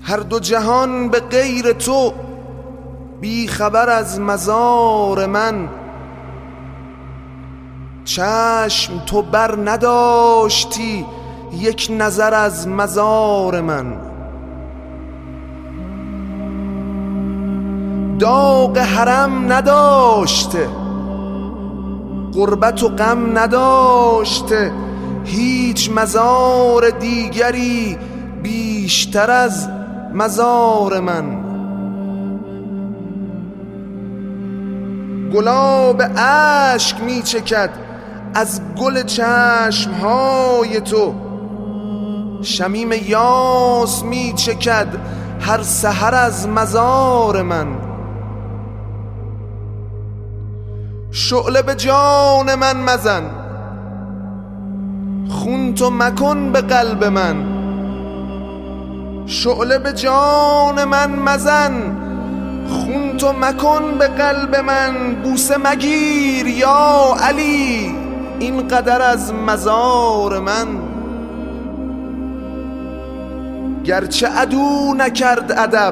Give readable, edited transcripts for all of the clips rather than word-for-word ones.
هر دو جهان به غیر تو بی خبر از مزار من. چشم تو بر نداشتی یک نظر از مزار من. داغ حرم نداشته، غربت و غم نداشته، هیچ مزار دیگری بیشتر از مزار من. گلاب اشک می چکد از گل چشمهای تو، شمیم یاس می چکد هر سحر از مزار من. شعله به جان من مزن، خون تو مکن به قلب من. شعله به جان من مزن، خون تو مکن به قلب من. بوسه مگیر یا علی این قدر از مزار من. گرچه عدو نکرد ادب،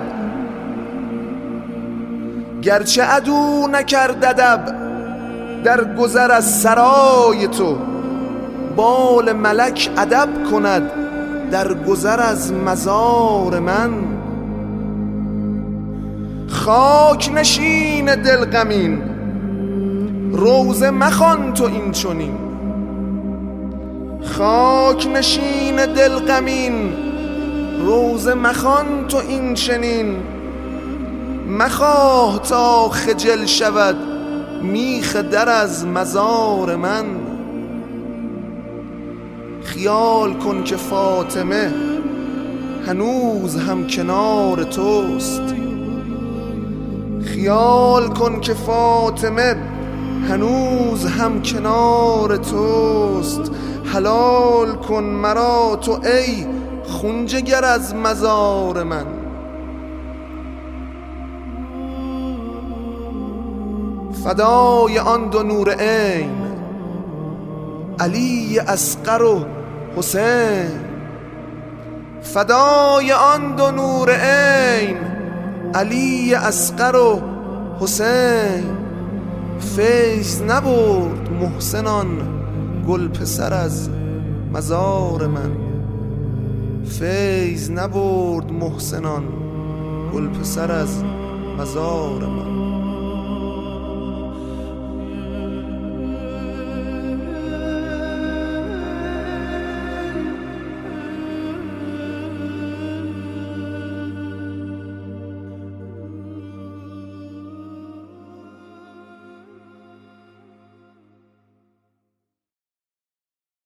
گرچه عدو نکرد ادب در گذر از سرای تو، بال ملک ادب کند در گذر از مزار من. خاک نشین دل غمین روزه مخوان تو این چنین. خاک نشین دل غمین روزه مخوان تو این چنین. مخواه تا خجل شود میخ در از مزار من. خیال کن که فاطمه هنوز هم کنار توست. خیال کن که فاطمه هنوز هم کنار توست. حلال کن مرا تو ای خون جگر از مزار من. فدای آن دو نور عین علی اصغر و حسین. فدای آن دو نور عین علی اصغر و حسین. فیض نبرد محسنان گل پسر از مزار من. فیض نبرد محسنان گل پسر از مزار من.